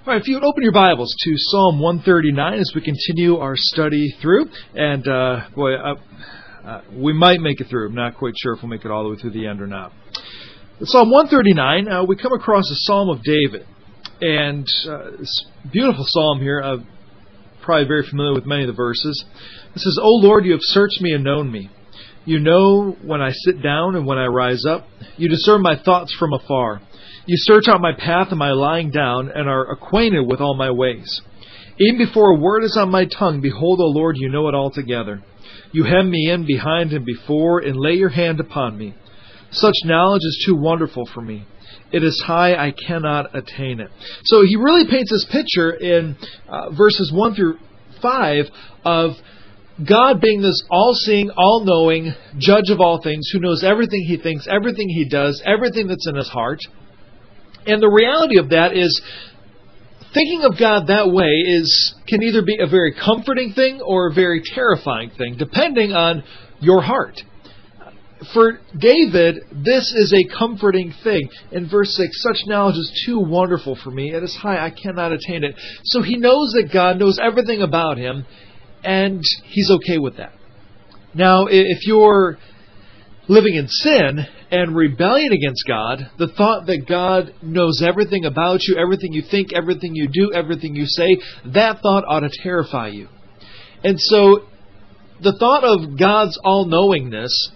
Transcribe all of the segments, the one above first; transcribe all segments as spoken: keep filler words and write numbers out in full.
All right, if you would open your Bibles to Psalm one thirty-nine as we continue our study through. And, uh, boy, uh, uh, we might make it through. I'm not quite sure if we'll make it all the way through the end or not. But Psalm one thirty-nine, uh, we come across a Psalm of David. And uh, this beautiful psalm here, uh, probably very familiar with many of the verses. It says, "O Lord, you have searched me and known me. You know when I sit down and when I rise up. You discern my thoughts from afar. You search out my path and my lying down, and are acquainted with all my ways. Even before a word is on my tongue, behold, O Lord, you know it altogether. You hem me in behind and before, and lay your hand upon me. Such knowledge is too wonderful for me. It is high, I cannot attain it." So he really paints this picture in uh, verses one through five of God being this all-seeing, all-knowing judge of all things, who knows everything he thinks, everything he does, everything that's in his heart. And the reality of that is, thinking of God that way is can either be a very comforting thing or a very terrifying thing, depending on your heart. For David, this is a comforting thing. In verse six, "Such knowledge is too wonderful for me. It is high, I cannot attain it." So he knows that God knows everything about him, and he's okay with that. Now, if you're living in sin and rebellion against God, the thought that God knows everything about you, everything you think, everything you do, everything you say, that thought ought to terrify you. And so the thought of God's all-knowingness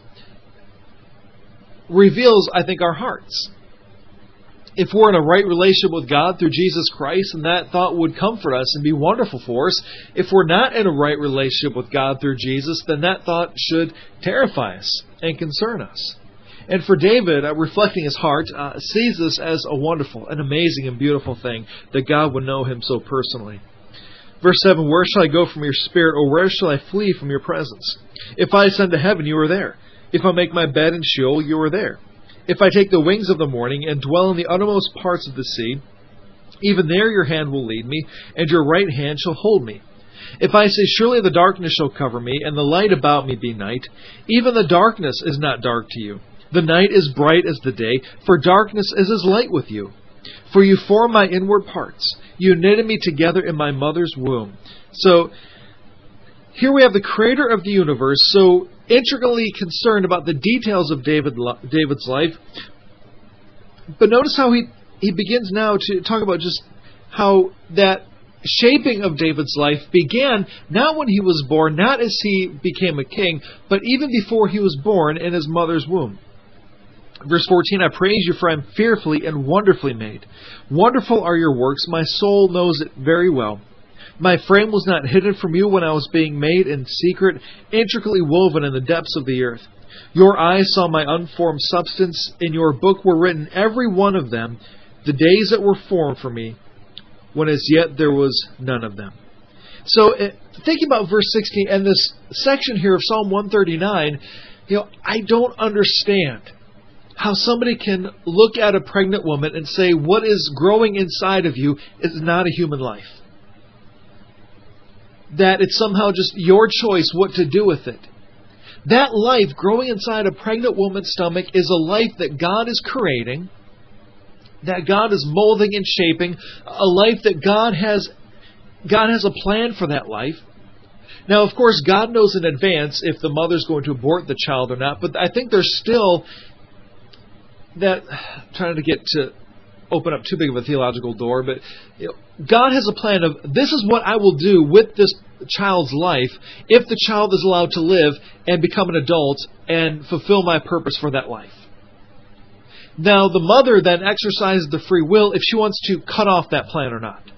reveals, I think, our hearts. If we're in a right relationship with God through Jesus Christ, then that thought would comfort us and be wonderful for us. If we're not in a right relationship with God through Jesus, then that thought should terrify us and concern us. And for David, uh, reflecting his heart, uh, sees this as a wonderful, an amazing and beautiful thing that God would know him so personally. Verse seven, "Where shall I go from your spirit, or where shall I flee from your presence? If I ascend to heaven, you are there. If I make my bed in Sheol, you are there. If I take the wings of the morning and dwell in the uttermost parts of the sea, even there your hand will lead me, and your right hand shall hold me. If I say, surely the darkness shall cover me, and the light about me be night, even the darkness is not dark to you. The night is bright as the day, for darkness is as light with you. For you form my inward parts. You knitted me together in my mother's womb." So here we have the creator of the universe, so intricately concerned about the details of David, David's life. But notice how he, he begins now to talk about just how that shaping of David's life began not when he was born, not as he became a king, but even before he was born in his mother's womb. Verse fourteen, "I praise you, for I am fearfully and wonderfully made. Wonderful are your works, my soul knows it very well. My frame was not hidden from you when I was being made in secret, intricately woven in the depths of the earth. Your eyes saw my unformed substance. In your book were written, every one of them, the days that were formed for me, when as yet there was none of them." So, uh, thinking about verse sixteen and this section here of Psalm one thirty-nine, you know, I don't understand how somebody can look at a pregnant woman and say, what is growing inside of you is not a human life. That it's somehow just your choice what to do with it. That life growing inside a pregnant woman's stomach is a life that God is creating, that God is molding and shaping, a life that God has God has a plan for that life. Now, of course, God knows in advance if the mother's going to abort the child or not, but I think there's still that, I'm trying to get to open up too big of a theological door, but you know, God has a plan of, this is what I will do with this child's life if the child is allowed to live and become an adult and fulfill my purpose for that life. Now, the mother then exercises the free will if she wants to cut off that plan or not.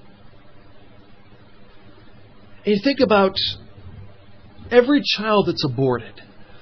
And you think about every child that's aborted.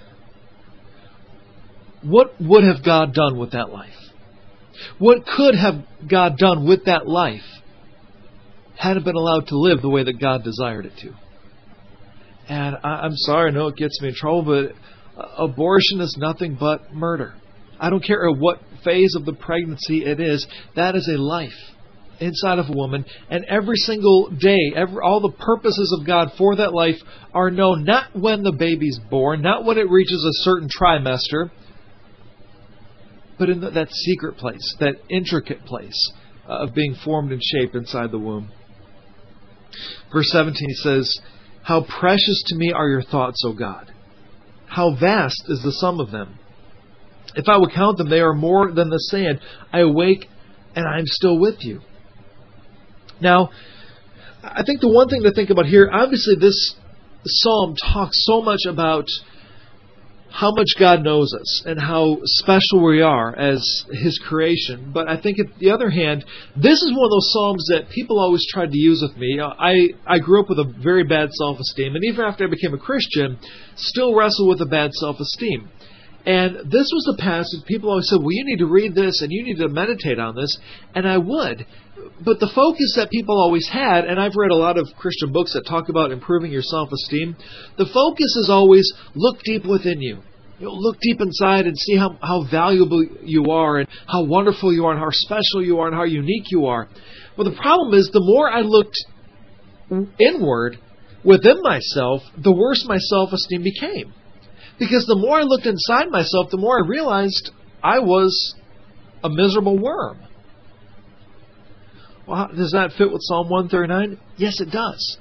What would have God done with that life? What could have God done with that life had it been allowed to live the way that God desired it to? And I, I'm sorry, I know it gets me in trouble, but abortion is nothing but murder. I don't care what phase of the pregnancy it is, that is a life inside of a woman. And every single day, every, all the purposes of God for that life are known not when the baby's born, not when it reaches a certain trimester, but in the, that secret place, that intricate place uh, of being formed and shaped inside the womb. Verse seventeen, he says, "How precious to me are your thoughts, O God! How vast is the sum of them! If I would count them, they are more than the sand. I awake, and I am still with you." Now, I think the one thing to think about here, obviously this psalm talks so much about how much God knows us and how special we are as His creation. But I think, on the other hand, this is one of those psalms that people always tried to use with me. I, I grew up with a very bad self-esteem, and even after I became a Christian, still wrestle with a bad self-esteem. And this was the passage people always said, well, you need to read this and you need to meditate on this. And I would. But the focus that people always had, and I've read a lot of Christian books that talk about improving your self-esteem, the focus is always look deep within you. You know, look deep inside and see how, how valuable you are and how wonderful you are and how special you are and how unique you are. Well, the problem is the more I looked inward within myself, the worse my self-esteem became. Because the more I looked inside myself, the more I realized I was a miserable worm. Well, does that fit with Psalm one thirty-nine? Yes, it does.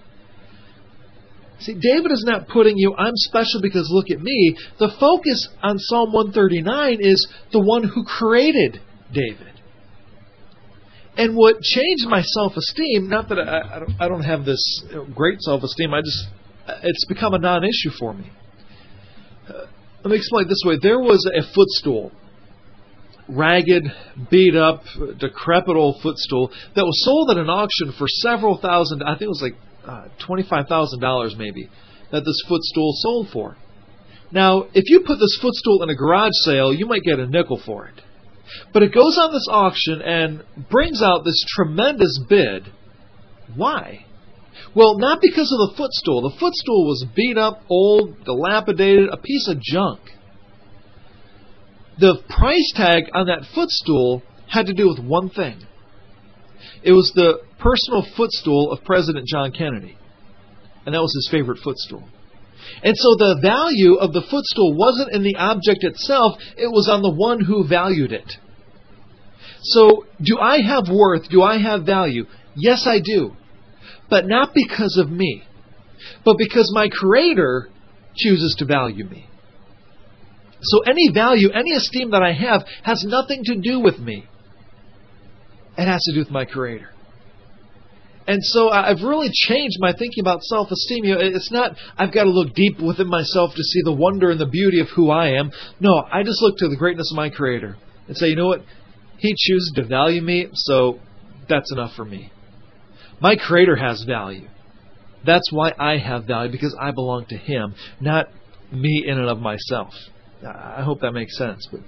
See, David is not putting you, I'm special because look at me. The focus on Psalm one thirty-nine is the one who created David. And what changed my self-esteem, not that I, I, don't, I don't have this great self-esteem, I just, it's become a non-issue for me. Uh, let me explain it this way. There was a footstool, ragged, beat up, decrepit old footstool that was sold at an auction for several thousand, I think it was like uh, twenty-five thousand dollars maybe, that this footstool sold for. Now, if you put this footstool in a garage sale, you might get a nickel for it. But it goes on this auction and brings out this tremendous bid. Why? Well, not because of the footstool. The footstool was beat up, old, dilapidated, a piece of junk. The price tag on that footstool had to do with one thing. It was the personal footstool of President John Kennedy. And that was his favorite footstool. And so the value of the footstool wasn't in the object itself, it was on the one who valued it. So, do I have worth? Do I have value? Yes, I do. But not because of me, but because my Creator chooses to value me. So any value, any esteem that I have has nothing to do with me. It has to do with my Creator. And so I've really changed my thinking about self-esteem. You know, it's not, I've got to look deep within myself to see the wonder and the beauty of who I am. No, I just look to the greatness of my Creator and say, you know what? He chooses to value me, so that's enough for me. My Creator has value. That's why I have value, because I belong to Him, not me in and of myself. I hope that makes sense. But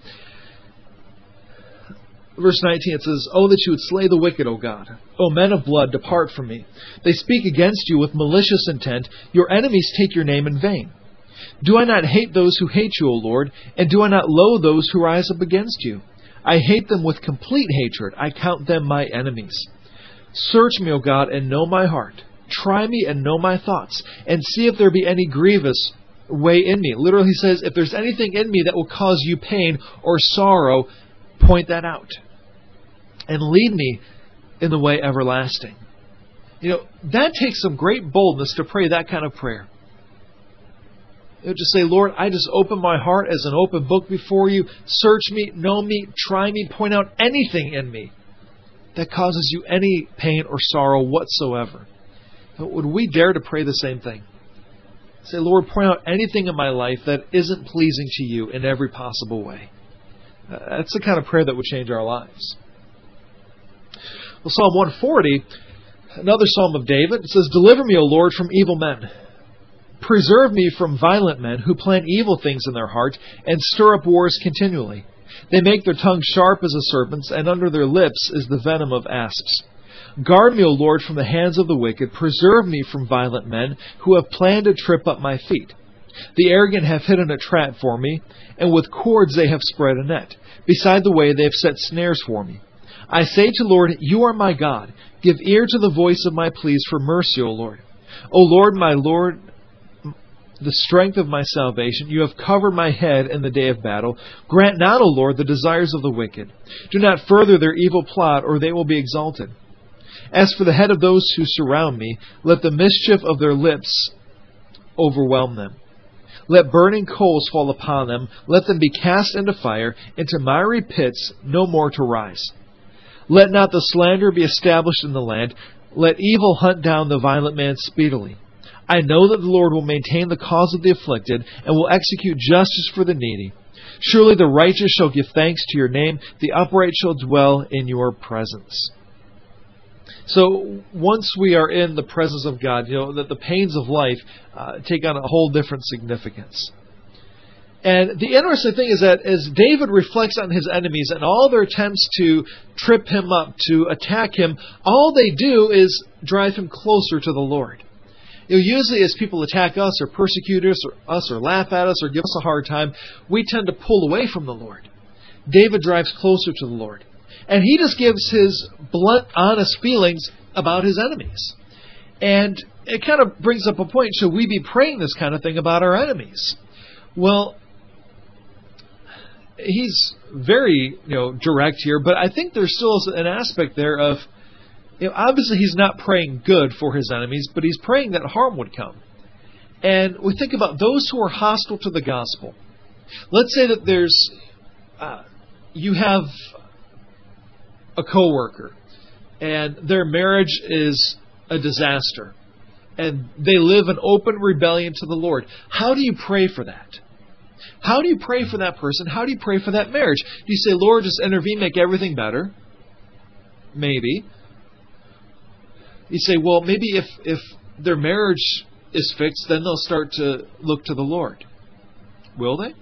verse nineteen, it says, "Oh, that you would slay the wicked, O God. O men of blood, depart from me. They speak against you with malicious intent. Your enemies take your name in vain. Do I not hate those who hate you, O Lord? And do I not loathe those who rise up against you? I hate them with complete hatred. I count them my enemies. Search me, O God, and know my heart. Try me and know my thoughts, and see if there be any grievous way in me." Literally, he says, if there's anything in me that will cause you pain or sorrow, point that out. And lead me in the way everlasting. You know, that takes some great boldness to pray that kind of prayer. You know, just say, Lord, I just open my heart as an open book before you. Search me, know me, try me, point out anything in me that causes you any pain or sorrow whatsoever. But would we dare to pray the same thing? Say, Lord, point out anything in my life that isn't pleasing to you in every possible way. Uh, that's the kind of prayer that would change our lives. Well, Psalm one forty, another psalm of David, it says, "Deliver me, O Lord, from evil men. Preserve me from violent men who plan evil things in their heart and stir up wars continually. They make their tongue sharp as a serpent's, and under their lips is the venom of asps. Guard me, O Lord, from the hands of the wicked. Preserve me from violent men who have planned to trip up my feet. The arrogant have hidden a trap for me, and with cords they have spread a net. Beside the way they have set snares for me. I say to Lord, you are my God. Give ear to the voice of my pleas for mercy, O Lord. O Lord, my Lord, the strength of my salvation. You have covered my head in the day of battle. Grant not, O Lord, the desires of the wicked. Do not further their evil plot, or they will be exalted. As for the head of those who surround me, let the mischief of their lips overwhelm them. Let burning coals fall upon them. Let them be cast into fire, into miry pits, no more to rise. Let not the slanderer be established in the land. Let evil hunt down the violent man speedily. I know that the Lord will maintain the cause of the afflicted, and will execute justice for the needy. Surely the righteous shall give thanks to your name. The upright shall dwell in your presence. So once we are in the presence of God, you know, that the pains of life uh, take on a whole different significance. And the interesting thing is that as David reflects on his enemies and all their attempts to trip him up, to attack him, all they do is drive him closer to the Lord. You know, usually as people attack us or persecute us or, us or laugh at us or give us a hard time, we tend to pull away from the Lord. David drives closer to the Lord. And he just gives his blunt, honest feelings about his enemies. And it kind of brings up a point, should we be praying this kind of thing about our enemies? Well, he's very, you know, direct here, but I think there's still an aspect there of, you know, obviously he's not praying good for his enemies, but he's praying that harm would come. And we think about those who are hostile to the gospel. Let's say that there's, uh, you have a coworker, and their marriage is a disaster, and they live in open rebellion to the Lord. How do you pray for that? How do you pray for that person? How do you pray for that marriage? Do you say, Lord, just intervene, make everything better? Maybe. You say, well, maybe if, if their marriage is fixed, then they'll start to look to the Lord. Will they?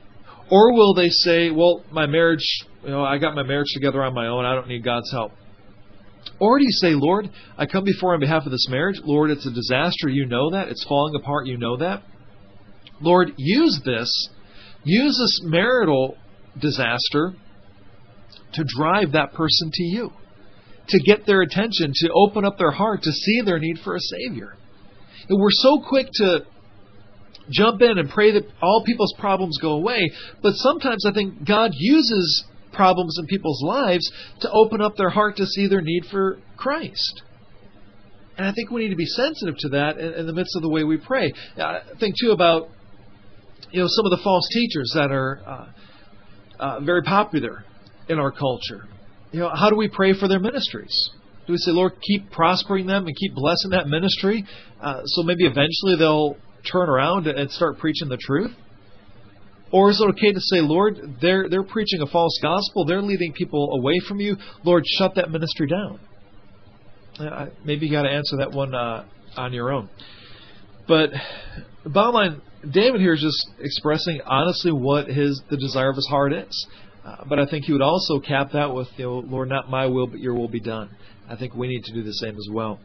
Or will they say, well, my marriage, you know, I got my marriage together on my own, I don't need God's help. Or do you say, Lord, I come before on behalf of this marriage. Lord, it's a disaster, you know that. It's falling apart, you know that. Lord, use this, use this marital disaster to drive that person to you, to get their attention, to open up their heart, to see their need for a Savior. And we're so quick to jump in and pray that all people's problems go away, but sometimes I think God uses problems in people's lives to open up their heart to see their need for Christ. And I think we need to be sensitive to that in, in the midst of the way we pray. I think too about, you know, some of the false teachers that are uh, uh, very popular in our culture. You know, how do we pray for their ministries? Do we say, Lord, keep prospering them and keep blessing that ministry, uh, so maybe eventually they'll turn around and start preaching the truth? Or is it okay to say, Lord, they're they're preaching a false gospel, they're leading people away from you, Lord, shut that ministry down? Uh, maybe you got to answer that one uh, on your own. But the bottom line, David here is just expressing honestly what his the desire of his heart is. Uh, but I think he would also cap that with, you know, Lord, not my will, but your will be done. I think we need to do the same as well.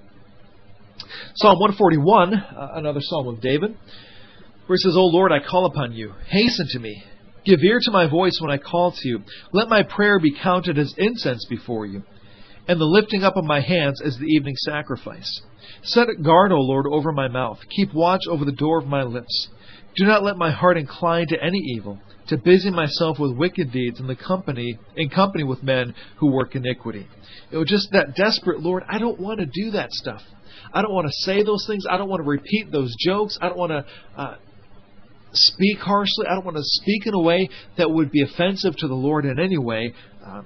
Psalm one forty-one, uh, another psalm of David, where he says, O Lord, I call upon you. Hasten to me. Give ear to my voice when I call to you. Let my prayer be counted as incense before you, and the lifting up of my hands as the evening sacrifice. Set a guard, O Lord, over my mouth. Keep watch over the door of my lips. Do not let my heart incline to any evil, to busy myself with wicked deeds in the company in company with men who work iniquity. It was just that desperate, Lord, I don't want to do that stuff. I don't want to say those things. I don't want to repeat those jokes. I don't want to uh, speak harshly. I don't want to speak in a way that would be offensive to the Lord in any way. Um,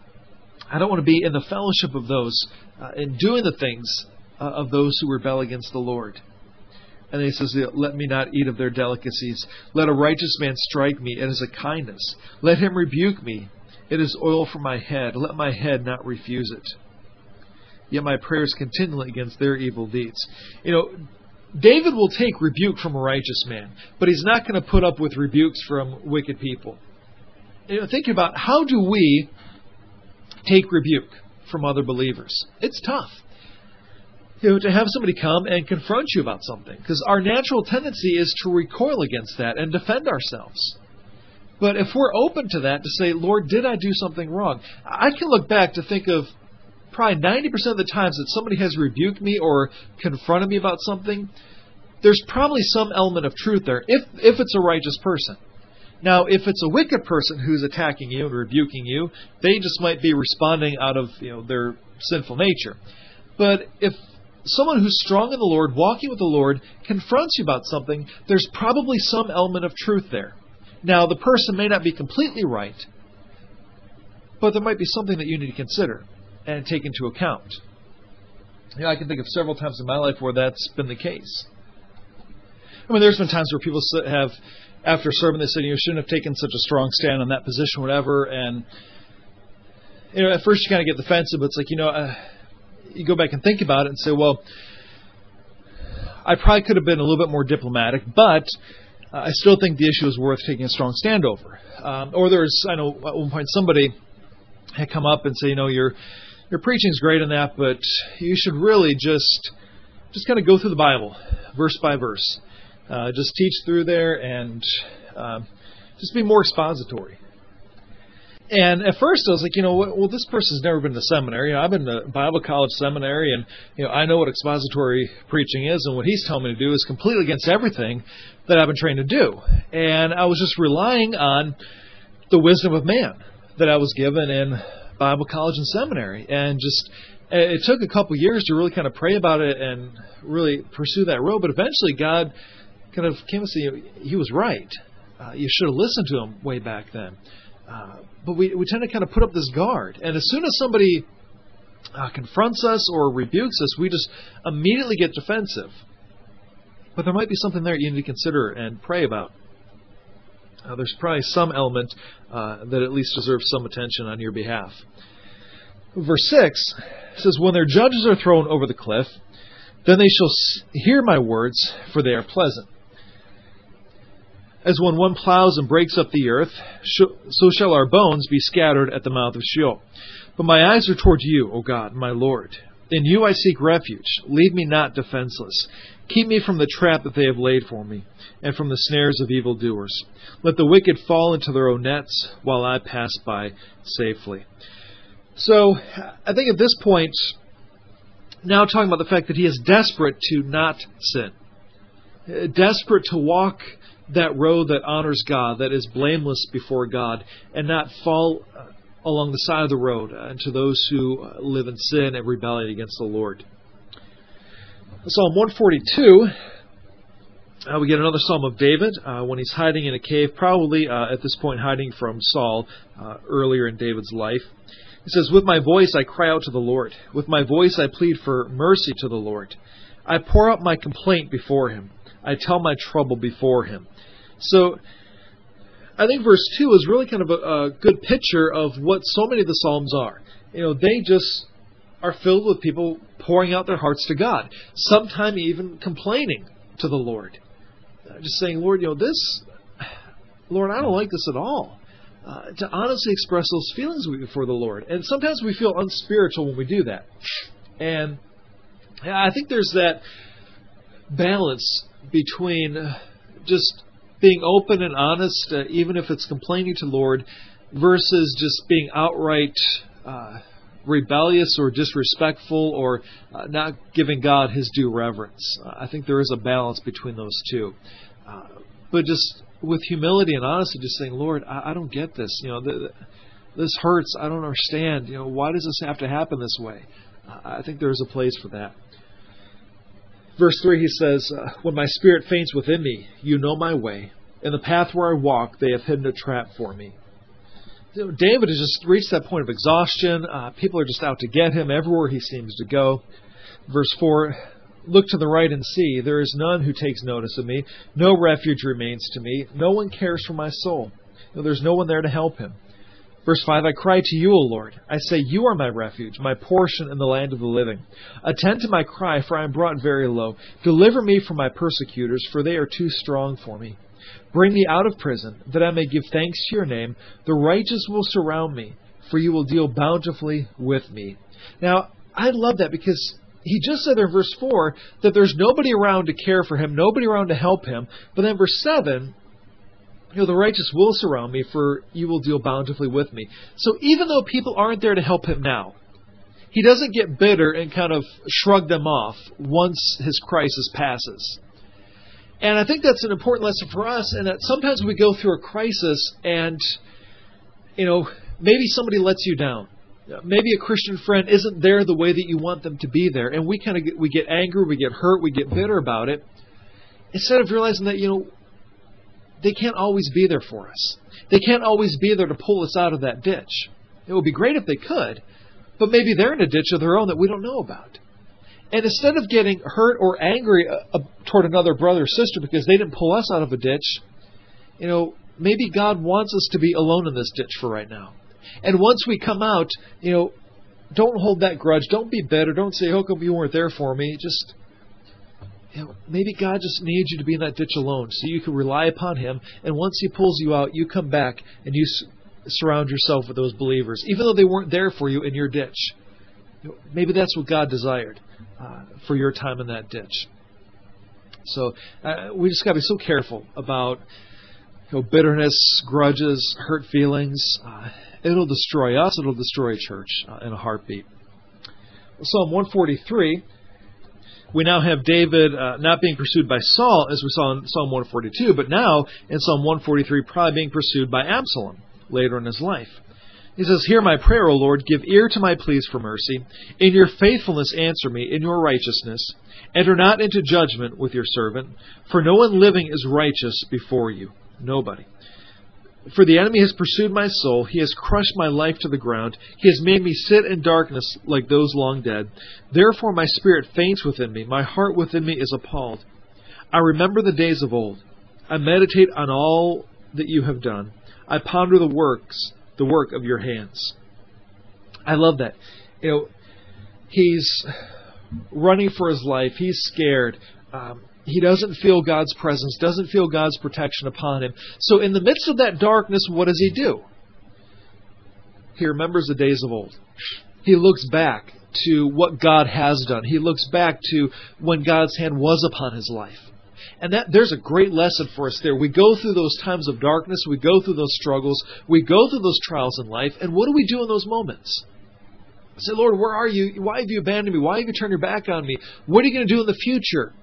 I don't want to be in the fellowship of those uh, and doing the things uh, of those who rebel against the Lord. And then he says, let me not eat of their delicacies. Let a righteous man strike me. It is a kindness. Let him rebuke me. It is oil for my head. Let my head not refuse it. Yet my prayers continually against their evil deeds. You know, David will take rebuke from a righteous man, but he's not going to put up with rebukes from wicked people. You know, think about, how do we take rebuke from other believers? It's tough. You know, to have somebody come and confront you about something, because our natural tendency is to recoil against that and defend ourselves. But if we're open to that, to say, Lord, did I do something wrong? I can look back to think of probably ninety percent of the times that somebody has rebuked me or confronted me about something, there's probably some element of truth there, if if it's a righteous person. Now, if it's a wicked person who's attacking you and rebuking you, they just might be responding out of, you know, their sinful nature. But if someone who's strong in the Lord, walking with the Lord, confronts you about something, there's probably some element of truth there. Now, the person may not be completely right, but there might be something that you need to consider and take into account. You know, I can think of several times in my life where that's been the case. I mean, there's been times where people have, after serving, they said, you know, shouldn't have taken such a strong stand on that position, whatever. And, you know, at first you kind of get defensive, but it's like, you know, uh, you go back and think about it and say, well, I probably could have been a little bit more diplomatic, but uh, I still think the issue is worth taking a strong stand over. Um, or there's, I know at one point somebody had come up and say, you know, your your preaching's great in that, but you should really just just kind of go through the Bible, verse by verse. Uh, just teach through there and uh, just be more expository. And at first I was like, you know, well, this person's never been to seminary. You know, I've been to Bible college seminary, and you know, I know what expository preaching is, and what he's telling me to do is completely against everything that I've been trained to do. And I was just relying on the wisdom of man that I was given in Bible college and seminary. And just, it took a couple years to really kind of pray about it and really pursue that road. But eventually God kind of came and said, he was right. Uh, you should have listened to him way back then. Uh, but we, we tend to kind of put up this guard. And as soon as somebody uh, confronts us or rebukes us, we just immediately get defensive. But there might be something there you need to consider and pray about. Uh, there's probably some element uh, that at least deserves some attention on your behalf. Verse six says, when their judges are thrown over the cliff, then they shall hear my words, for they are pleasant. As when one plows and breaks up the earth, so shall our bones be scattered at the mouth of Sheol. But my eyes are toward you, O God, my Lord. In you I seek refuge. Leave me not defenseless. Keep me from the trap that they have laid for me, and from the snares of evildoers. Let the wicked fall into their own nets, while I pass by safely. So, I think at this point, now talking about the fact that he is desperate to not sin. Desperate to walk that road that honors God, that is blameless before God, and not fall along the side of the road into those who live in sin and rebellion against the Lord. Psalm one forty-two, uh, we get another psalm of David uh, when he's hiding in a cave, probably uh, at this point hiding from Saul uh, earlier in David's life. He says, with my voice I cry out to the Lord. With my voice I plead for mercy to the Lord. I pour out my complaint before him. I tell my trouble before him. So, I think verse two is really kind of a, a good picture of what so many of the Psalms are. You know, they just are filled with people pouring out their hearts to God. Sometimes even complaining to the Lord. Uh, just saying, Lord, you know, this, Lord, I don't like this at all. Uh, to honestly express those feelings before the Lord. And sometimes we feel unspiritual when we do that. And I think there's that balance between just being open and honest, uh, even if it's complaining to the Lord, versus just being outright uh, rebellious or disrespectful or uh, not giving God his due reverence. Uh, I think there is a balance between those two. Uh, but just with humility and honesty, just saying, Lord, I, I don't get this. You know, th- th- this hurts. I don't understand. You know, why does this have to happen this way? Uh, I think there is a place for that. Verse three, he says, uh, when my spirit faints within me, you know my way. In the path where I walk, they have hidden a trap for me. You know, David has just reached that point of exhaustion. Uh, people are just out to get him everywhere he seems to go. Verse four, look to the right and see. There is none who takes notice of me. No refuge remains to me. No one cares for my soul. You know, there's no one there to help him. Verse five, I cry to you, O Lord. I say, you are my refuge, my portion in the land of the living. Attend to my cry, for I am brought very low. Deliver me from my persecutors, for they are too strong for me. Bring me out of prison, that I may give thanks to your name. The righteous will surround me, for you will deal bountifully with me. Now, I love that because he just said there in verse four that there's nobody around to care for him, nobody around to help him. But then verse seven, you know, the righteous will surround me, for you will deal bountifully with me. So even though people aren't there to help him now, he doesn't get bitter and kind of shrug them off once his crisis passes. And I think that's an important lesson for us, and that sometimes we go through a crisis and, you know, maybe somebody lets you down. Maybe a Christian friend isn't there the way that you want them to be there, and we kind of get, we get angry, we get hurt, we get bitter about it, instead of realizing that, you know, they can't always be there for us. They can't always be there to pull us out of that ditch. It would be great if they could, but maybe they're in a ditch of their own that we don't know about. And instead of getting hurt or angry uh, toward another brother or sister because they didn't pull us out of a ditch, you know, maybe God wants us to be alone in this ditch for right now. And once we come out, you know, don't hold that grudge. Don't be bitter. Don't say, how come you weren't there for me? Just, you know, maybe God just needs you to be in that ditch alone so you can rely upon Him. And once He pulls you out, you come back and you s- surround yourself with those believers, even though they weren't there for you in your ditch. You know, maybe that's what God desired uh, for your time in that ditch. So uh, we just got to be so careful about, you know, bitterness, grudges, hurt feelings. Uh, It'll destroy us. It'll destroy a church uh, in a heartbeat. Psalm one forty-three, we now have David uh, not being pursued by Saul, as we saw in Psalm one forty-two, but now in Psalm one forty-three, probably being pursued by Absalom later in his life. He says, hear my prayer, O Lord, give ear to my pleas for mercy. In your faithfulness answer me, in your righteousness. Enter not into judgment with your servant, for no one living is righteous before you. Nobody. For the enemy has pursued my soul. He has crushed my life to the ground. He has made me sit in darkness like those long dead. Therefore my spirit faints within me. My heart within me is appalled. I remember the days of old. I meditate on all that you have done. I ponder the works, the work of your hands. I love that. You know, he's running for his life. He's scared. Um, He doesn't feel God's presence, doesn't feel God's protection upon him. So in the midst of that darkness, what does he do? He remembers the days of old. He looks back to what God has done. He looks back to when God's hand was upon his life. And that there's a great lesson for us there. We go through those times of darkness. We go through those struggles. We go through those trials in life. And what do we do in those moments? I say, Lord, where are you? Why have you abandoned me? Why have you turned your back on me? What are you going to do in the future?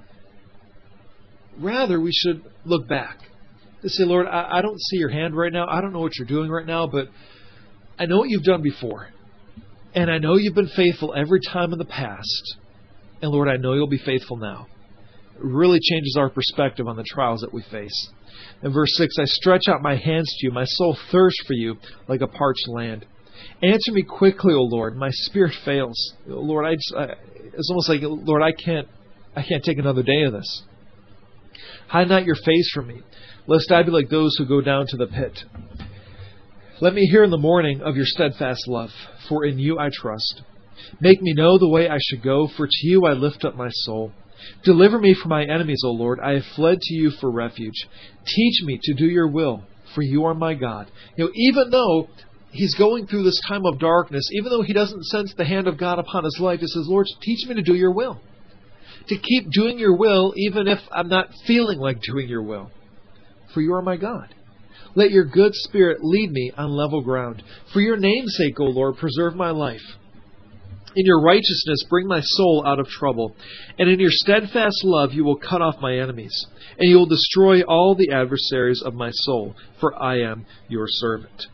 Rather, we should look back and say, Lord, I, I don't see your hand right now. I don't know what you're doing right now, but I know what you've done before. And I know you've been faithful every time in the past. And Lord, I know you'll be faithful now. It really changes our perspective on the trials that we face. In verse six, I stretch out my hands to you. My soul thirsts for you like a parched land. Answer me quickly, O Lord. My spirit fails. Lord, I just, I, it's almost like, Lord, I can't, I can't take another day of this. Hide not your face from me, lest I be like those who go down to the pit. Let me hear in the morning of your steadfast love, for in you I trust. Make me know the way I should go, for to you I lift up my soul. Deliver me from my enemies, O Lord. I have fled to you for refuge. Teach me to do your will, for you are my God. You know, even though he's going through this time of darkness, even though he doesn't sense the hand of God upon his life, he says, Lord, teach me to do your will. To keep doing your will, even if I'm not feeling like doing your will. For you are my God. Let your good spirit lead me on level ground. For your name's sake, O Lord, preserve my life. In your righteousness, bring my soul out of trouble. And in your steadfast love, you will cut off my enemies. And you will destroy all the adversaries of my soul. For I am your servant.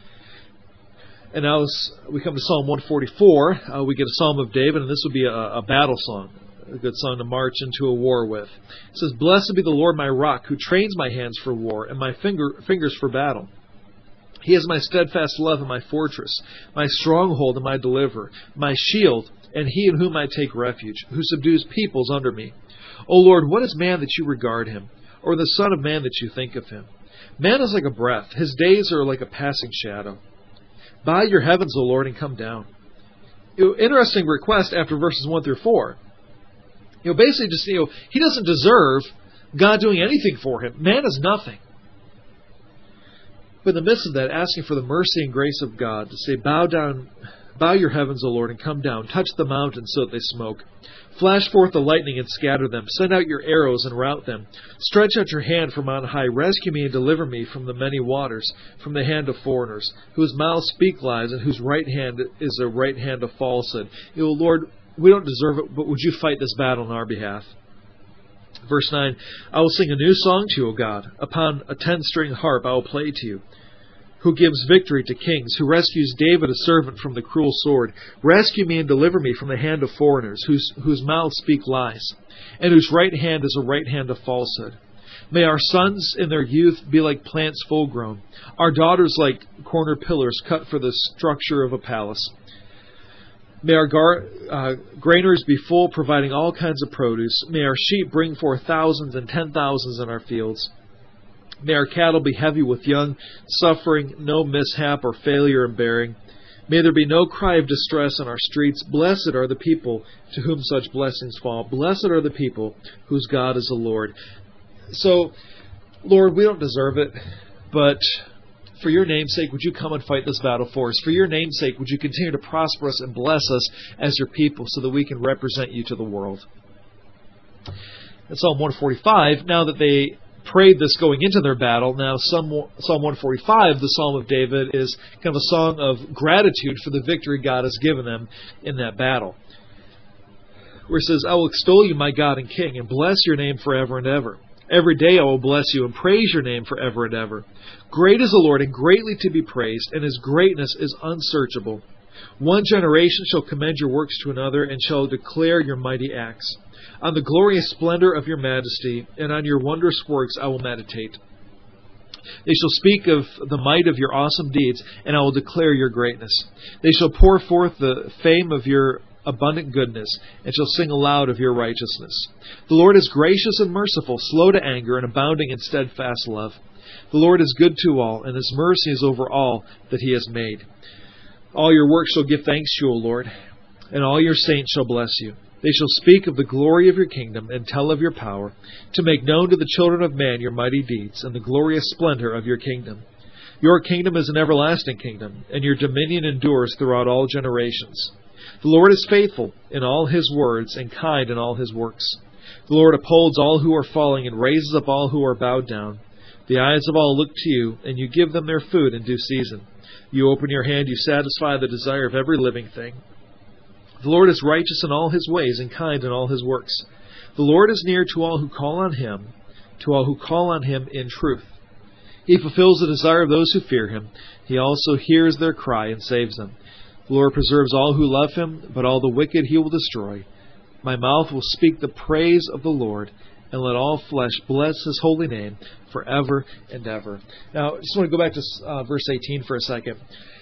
And now we come to Psalm one forty-four. Uh, we get a Psalm of David, and this would be a, a battle song. A good song to march into a war with. It says, Blessed be the Lord my rock, who trains my hands for war and my finger, fingers for battle. He is my steadfast love and my fortress, my stronghold and my deliverer, my shield, and he in whom I take refuge, who subdues peoples under me. O Lord, what is man that you regard him, or the son of man that you think of him? Man is like a breath. His days are like a passing shadow. Bow your heavens, O Lord, and come down. Interesting request after verses one through four. You know, basically just, you know, he doesn't deserve God doing anything for him. Man is nothing. But in the midst of that, asking for the mercy and grace of God to say, bow down, bow your heavens, O Lord, and come down. Touch the mountains so that they smoke. Flash forth the lightning and scatter them. Send out your arrows and rout them. Stretch out your hand from on high. Rescue me and deliver me from the many waters, from the hand of foreigners, whose mouths speak lies and whose right hand is a right hand of falsehood. You know, Lord, we don't deserve it, but would you fight this battle on our behalf? Verse nine, I will sing a new song to you, O God. Upon a ten-string harp I will play to you. Who gives victory to kings, who rescues David a servant from the cruel sword. Rescue me and deliver me from the hand of foreigners, whose, whose mouths speak lies, and whose right hand is a right hand of falsehood. May our sons in their youth be like plants full grown, our daughters like corner pillars cut for the structure of a palace. May our gar- uh, granaries be full, providing all kinds of produce. May our sheep bring forth thousands and ten thousands in our fields. May our cattle be heavy with young, suffering no mishap or failure in bearing. May there be no cry of distress in our streets. Blessed are the people to whom such blessings fall. Blessed are the people whose God is the Lord. So, Lord, we don't deserve it, but for your name's sake, would you come and fight this battle for us? For your name's sake, would you continue to prosper us and bless us as your people so that we can represent you to the world? In Psalm one forty-five, now that they prayed this going into their battle, now Psalm one forty-five, the Psalm of David, is kind of a song of gratitude for the victory God has given them in that battle. Where it says, I will extol you, my God and King, and bless your name forever and ever. Every day I will bless you and praise your name forever and ever. Great is the Lord and greatly to be praised, and his greatness is unsearchable. One generation shall commend your works to another, and shall declare your mighty acts. On the glorious splendor of your majesty, and on your wondrous works I will meditate. They shall speak of the might of your awesome deeds, and I will declare your greatness. They shall pour forth the fame of your abundant goodness, and shall sing aloud of your righteousness. The Lord is gracious and merciful, slow to anger, and abounding in steadfast love. The Lord is good to all, and his mercy is over all that he has made. All your works shall give thanks to you, O Lord, and all your saints shall bless you. They shall speak of the glory of your kingdom, and tell of your power, to make known to the children of man your mighty deeds, and the glorious splendor of your kingdom. Your kingdom is an everlasting kingdom, and your dominion endures throughout all generations. The Lord is faithful in all his words, and kind in all his works. The Lord upholds all who are falling, and raises up all who are bowed down. The eyes of all look to you, and you give them their food in due season. You open your hand, you satisfy the desire of every living thing. The Lord is righteous in all his ways, and kind in all his works. The Lord is near to all who call on him, to all who call on him in truth. He fulfills the desire of those who fear him. He also hears their cry and saves them. The Lord preserves all who love him, but all the wicked he will destroy. My mouth will speak the praise of the Lord, and let all flesh bless his holy name forever and ever. Now, I just want to go back to uh, verse eighteen for a second.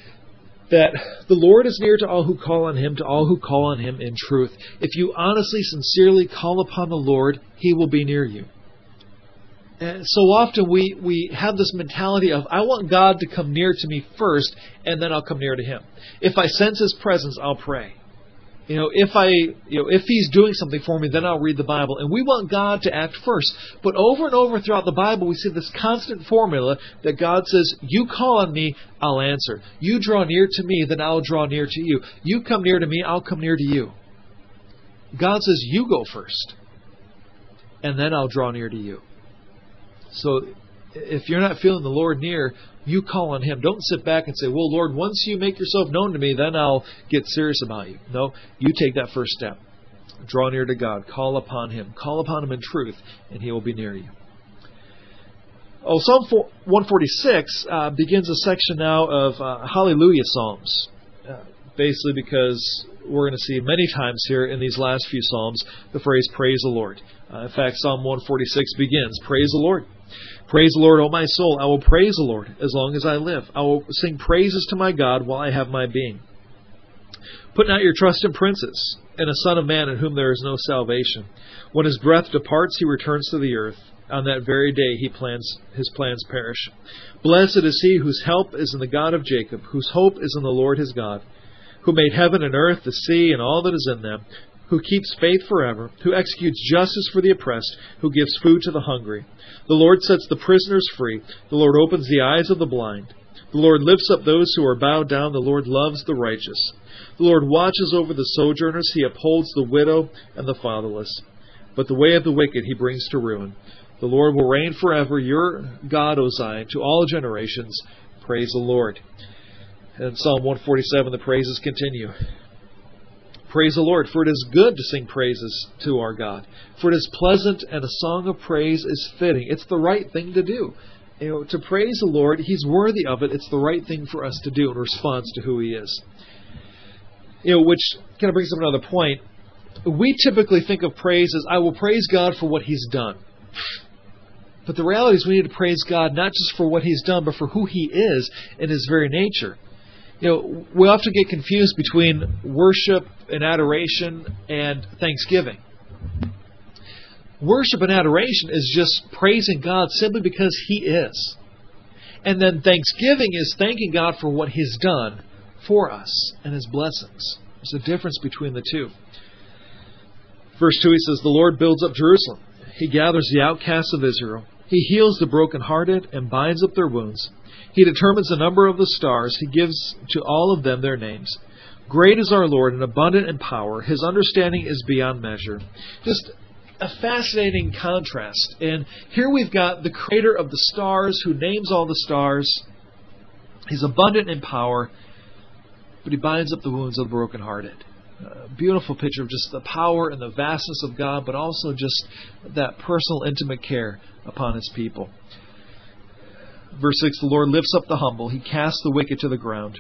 That the Lord is near to all who call on him, to all who call on him in truth. If you honestly, sincerely call upon the Lord, he will be near you. And so often we, we have this mentality of, I want God to come near to me first, and then I'll come near to him. If I sense his presence, I'll pray. You know, if I, you know, if he's doing something for me, then I'll read the Bible. And we want God to act first. But over and over throughout the Bible, we see this constant formula that God says, you call on me, I'll answer. You draw near to me, then I'll draw near to you. You come near to me, I'll come near to you. God says, you go first, and then I'll draw near to you. So if you're not feeling the Lord near, you call on him. Don't sit back and say, well, Lord, once you make yourself known to me, then I'll get serious about you. No, you take that first step. Draw near to God. Call upon him. Call upon him in truth, and he will be near you. Oh, Psalm one forty-six uh, begins a section now of uh, Hallelujah Psalms. Uh, basically because we're going to see many times here in these last few Psalms the phrase, praise the Lord. Uh, in fact, Psalm one forty-six begins, praise the Lord. Praise the Lord, O my soul. I will praise the Lord as long as I live. I will sing praises to my God while I have my being. Put not your trust in princes, in a son of man in whom there is no salvation. When his breath departs, he returns to the earth. On that very day he plans his plans perish. Blessed is he whose help is in the God of Jacob, whose hope is in the Lord his God, who made heaven and earth, the sea, and all that is in them, who keeps faith forever, who executes justice for the oppressed, who gives food to the hungry. The Lord sets the prisoners free. The Lord opens the eyes of the blind. The Lord lifts up those who are bowed down. The Lord loves the righteous. The Lord watches over the sojourners. He upholds the widow and the fatherless. But the way of the wicked he brings to ruin. The Lord will reign forever. Your God, O Zion, to all generations. Praise the Lord. And in Psalm one forty-seven, the praises continue. Praise the Lord, for it is good to sing praises to our God. For it is pleasant, and a song of praise is fitting. It's the right thing to do. You know, to praise the Lord, He's worthy of it. It's the right thing for us to do in response to who He is. You know, which kind of brings up another point. We typically think of praise as, I will praise God for what He's done. But the reality is we need to praise God not just for what He's done, but for who He is in His very nature. You know, we often get confused between worship and adoration and thanksgiving. Worship and adoration is just praising God simply because He is. And then thanksgiving is thanking God for what He's done for us and His blessings. There's a difference between the two. Verse two, he says, the Lord builds up Jerusalem. He gathers the outcasts of Israel. He heals the brokenhearted and binds up their wounds. He determines the number of the stars. He gives to all of them their names. Great is our Lord and abundant in power. His understanding is beyond measure. Just a fascinating contrast. And here we've got the creator of the stars who names all the stars. He's abundant in power, but He binds up the wounds of the brokenhearted. A beautiful picture of just the power and the vastness of God, but also just that personal, intimate care upon His people. Verse six, the Lord lifts up the humble. He casts the wicked to the ground.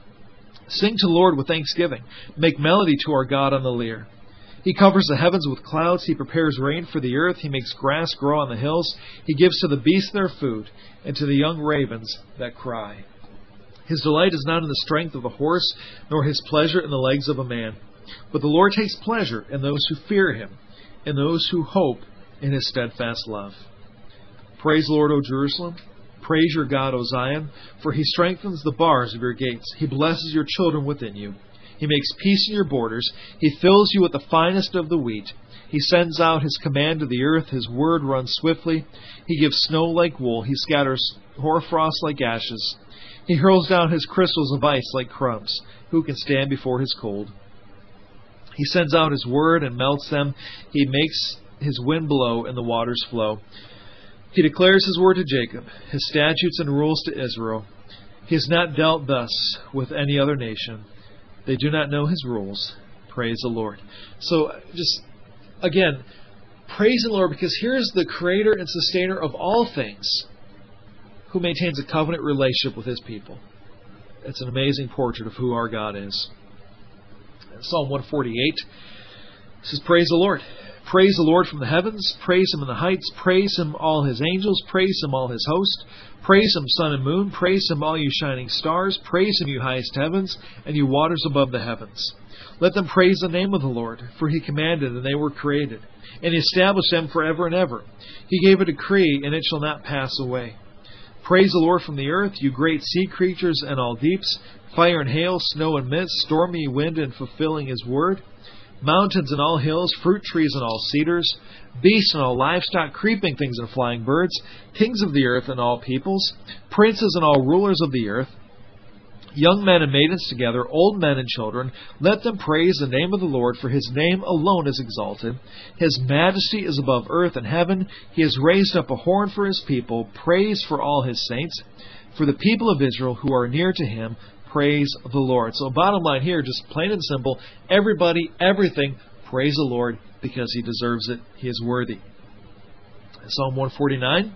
Sing to the Lord with thanksgiving. Make melody to our God on the lyre. He covers the heavens with clouds. He prepares rain for the earth. He makes grass grow on the hills. He gives to the beasts their food, and to the young ravens that cry. His delight is not in the strength of a horse, nor His pleasure in the legs of a man. But the Lord takes pleasure in those who fear Him, in those who hope in His steadfast love. Praise the Lord, O Jerusalem. Praise your God, O Zion, for He strengthens the bars of your gates. He blesses your children within you. He makes peace in your borders. He fills you with the finest of the wheat. He sends out His command to the earth. His word runs swiftly. He gives snow like wool. He scatters hoarfrost like ashes. He hurls down His crystals of ice like crumbs. Who can stand before His cold? He sends out His word and melts them. He makes His wind blow and the waters flow. He declares His word to Jacob, His statutes and rules to Israel. He has not dealt thus with any other nation. They do not know His rules. Praise the Lord. So, just, again, praise the Lord, because here's the creator and sustainer of all things, who maintains a covenant relationship with His people. It's an amazing portrait of who our God is. Psalm one forty-eight says, praise the Lord. Praise the Lord from the heavens. Praise Him in the heights. Praise Him, all His angels. Praise Him, all His host. Praise Him, sun and moon. Praise Him, all you shining stars. Praise Him, you highest heavens, and you waters above the heavens. Let them praise the name of the Lord, for He commanded, and they were created. And He established them forever and ever. He gave a decree, and it shall not pass away. Praise the Lord from the earth, you great sea creatures and all deeps, fire and hail, snow and mist, stormy wind and fulfilling His word. Mountains and all hills, fruit trees and all cedars, beasts and all livestock, creeping things and flying birds, kings of the earth and all peoples, princes and all rulers of the earth, young men and maidens together, old men and children, let them praise the name of the Lord, for His name alone is exalted. His majesty is above earth and heaven. He has raised up a horn for His people, praise for all His saints, for the people of Israel who are near to Him. Praise the Lord. So bottom line here, just plain and simple, everybody, everything, praise the Lord because He deserves it. He is worthy. Psalm one forty-nine,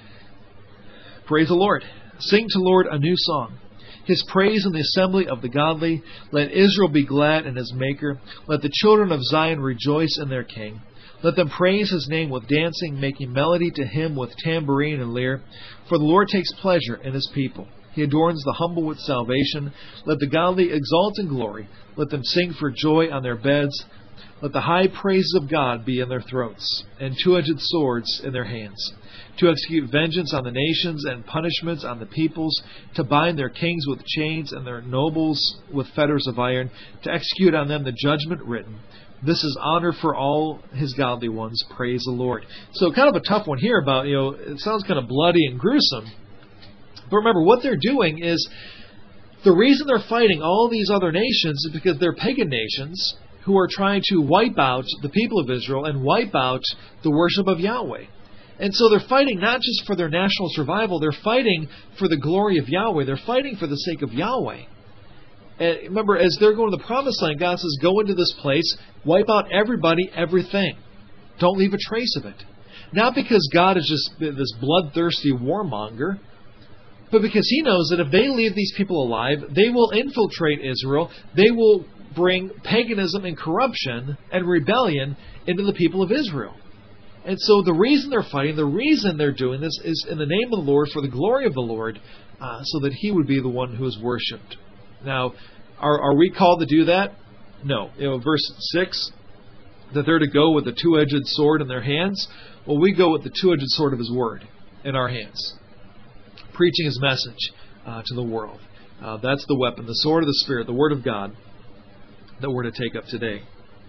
praise the Lord. Sing to the Lord a new song. His praise in the assembly of the godly. Let Israel be glad in His Maker. Let the children of Zion rejoice in their King. Let them praise His name with dancing, making melody to Him with tambourine and lyre. For the Lord takes pleasure in His people. He adorns the humble with salvation. Let the godly exalt in glory. Let them sing for joy on their beds. Let the high praises of God be in their throats, and two-edged swords in their hands, to execute vengeance on the nations and punishments on the peoples, to bind their kings with chains and their nobles with fetters of iron, to execute on them the judgment written. This is honor for all His godly ones. Praise the Lord. So kind of a tough one here about, you know, it sounds kind of bloody and gruesome. But remember, what they're doing is, the reason they're fighting all these other nations is because they're pagan nations who are trying to wipe out the people of Israel and wipe out the worship of Yahweh. And so they're fighting not just for their national survival, they're fighting for the glory of Yahweh. They're fighting for the sake of Yahweh. And remember, as they're going to the promised land, God says, go into this place, wipe out everybody, everything. Don't leave a trace of it. Not because God is just this bloodthirsty warmonger, but because He knows that if they leave these people alive, they will infiltrate Israel. They will bring paganism and corruption and rebellion into the people of Israel. And so the reason they're fighting, the reason they're doing this is in the name of the Lord, for the glory of the Lord, uh, so that He would be the one who is worshipped. Now, are, are we called to do that? No. You know, verse six, that they're to go with a two-edged sword in their hands. Well, we go with the two-edged sword of His Word in our hands, preaching His message uh, to the world. Uh, that's the weapon, the sword of the Spirit, the Word of God, that we're to take up today.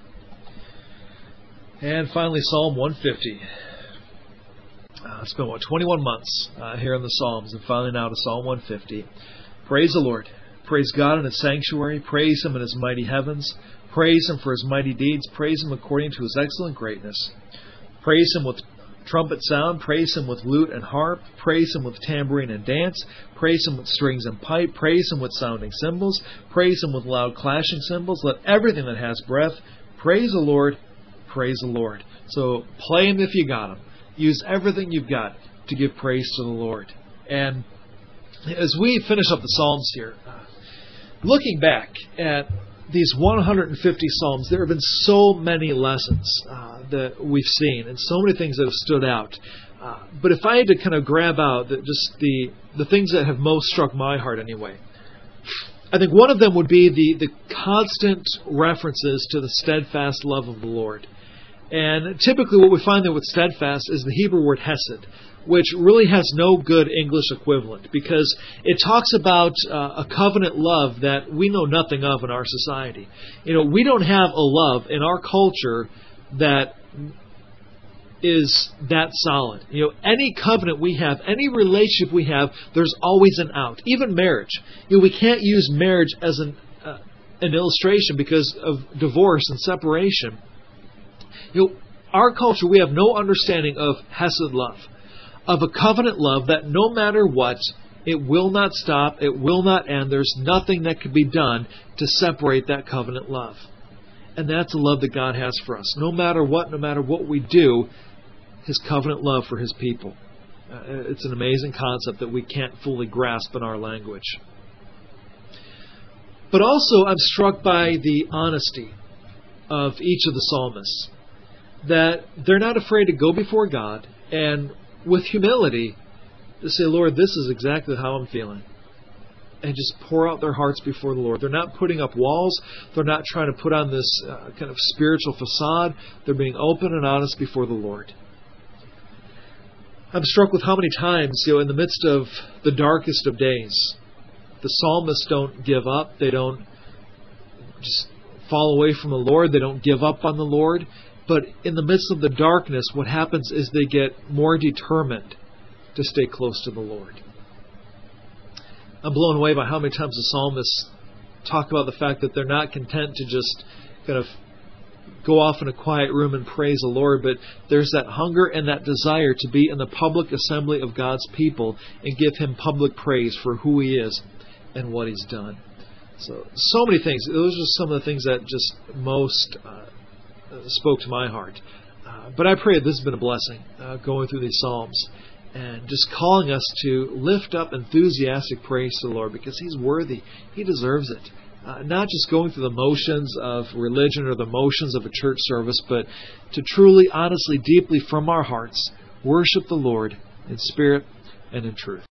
And finally, Psalm one fifty. Uh, it's been, what, twenty-one months uh, here in the Psalms, and finally now to Psalm one fifty. Praise the Lord. Praise God in His sanctuary. Praise Him in His mighty heavens. Praise Him for His mighty deeds. Praise Him according to His excellent greatness. Praise Him with trumpet sound. Praise Him with lute and harp. Praise Him with tambourine and dance. Praise Him with strings and pipe. Praise Him with sounding cymbals. Praise Him with loud clashing cymbals. Let everything that has breath praise the Lord. Praise the Lord. So play Him if you got Him. Use everything you've got to give praise to the Lord. And as we finish up the Psalms here, uh, looking back at these one hundred fifty Psalms, there have been so many lessons uh, that we've seen and so many things that have stood out. Uh, but if I had to kind of grab out the, just the, the things that have most struck my heart anyway, I think one of them would be the, the constant references to the steadfast love of the Lord. And typically what we find there with steadfast is the Hebrew word hesed, which really has no good English equivalent, because it talks about uh, a covenant love that we know nothing of in our society. You know, we don't have a love in our culture that is that solid. You know, any covenant we have, any relationship we have, there's always an out. Even marriage. You know, we can't use marriage as an uh, an illustration because of divorce and separation. You know, our culture, we have no understanding of hesed love, of a covenant love that no matter what, it will not stop, it will not end. There's nothing that can be done to separate that covenant love. And that's the love that God has for us. No matter what, no matter what we do, His covenant love for His people. Uh, it's an amazing concept that we can't fully grasp in our language. But also, I'm struck by the honesty of each of the psalmists, that they're not afraid to go before God and with humility to say, Lord, this is exactly how I'm feeling. And just pour out their hearts before the Lord. They're not putting up walls. They're not trying to put on this uh, kind of spiritual facade. They're being open and honest before the Lord. I'm struck with how many times, you know, in the midst of the darkest of days, the psalmists don't give up. They don't just fall away from the Lord. They don't give up on the Lord. But in the midst of the darkness, what happens is they get more determined to stay close to the Lord. I'm blown away by how many times the psalmists talk about the fact that they're not content to just kind of go off in a quiet room and praise the Lord, but there's that hunger and that desire to be in the public assembly of God's people and give Him public praise for who He is and what He's done. So, so many things. Those are some of the things that just most uh, spoke to my heart. Uh, but I pray this has been a blessing, uh, going through these Psalms and just calling us to lift up enthusiastic praise to the Lord, because He's worthy. He deserves it. Uh, not just going through the motions of religion or the motions of a church service, but to truly, honestly, deeply from our hearts worship the Lord in spirit and in truth.